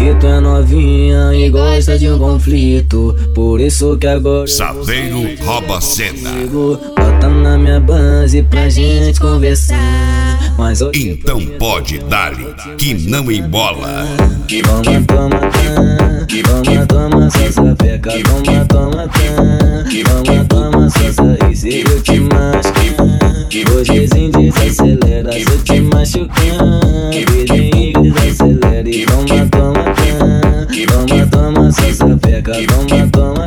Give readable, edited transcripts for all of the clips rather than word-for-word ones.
que tu é novinha e gosta de um conflito. Por isso que agora Saveiro rouba cena. bota na minha base pra gente conversar. Mas hoje Então pode dar-lhe que não embola. vamos tomar, vamos tomar só sapeca, vamos tomar, vamos tomar só sair. Se eu te machucar, hoje desacelera. Se eu te machucar, virgem desacelera. E vamos tomar só sapeca, vamos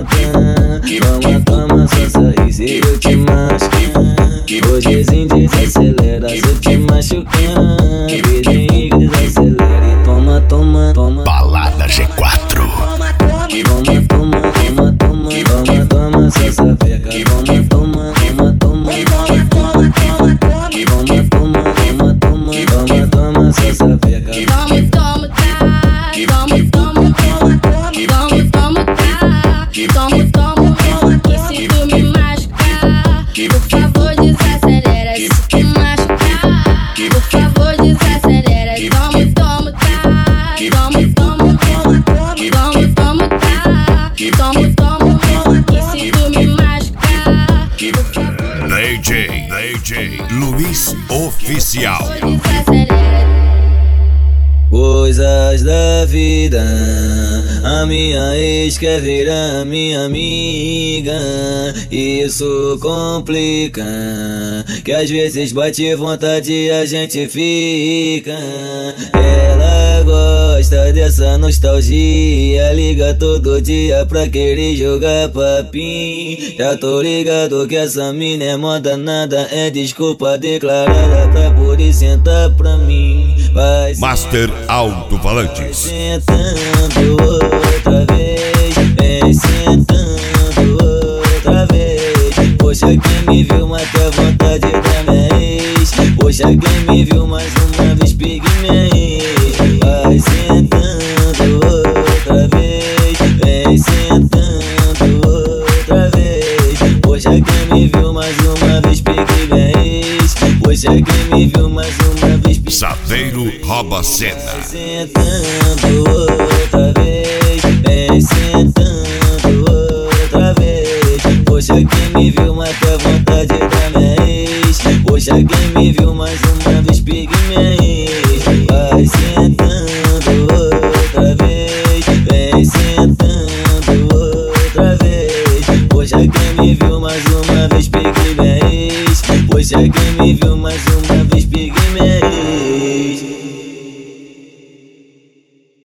tomar só sair. Se eu te machucar, hoje desacelera. Se eu te machucar, virgem desacelera. E toma. Balada G4. Vamos tomar só sapeca, vamos tomar só sapeca. E se tu me machucar, por favor desacelera. Se tu machucar, por favor desacelera. Toma, e se tu me machucar, por favor DJ Luiz Oficial. desacelera. Coisas da vida, a minha ex quer virar minha amiga. Isso complica, que às vezes bate vontade e a gente fica. Ela gosta dessa nostalgia, liga todo dia pra querer jogar papinho. Já tô ligado que essa mina é moda, nada é desculpa declarada pra poder sentar pra mim. Vai Master Alto-Falantes. sentando outra vez, vem sentando outra vez. Poxa, quem me viu mata a vontade da minha ex. Poxa, quem me viu mais uma vez pegue minha ex. Vai sentando outra vez, vem sentando outra vez. Poxa, quem me viu mais uma vez pegue minha ex. Poxa, quem me viu mais uma vez pegue. Saveiro rouba cena. Sentando outra vez, vem sentando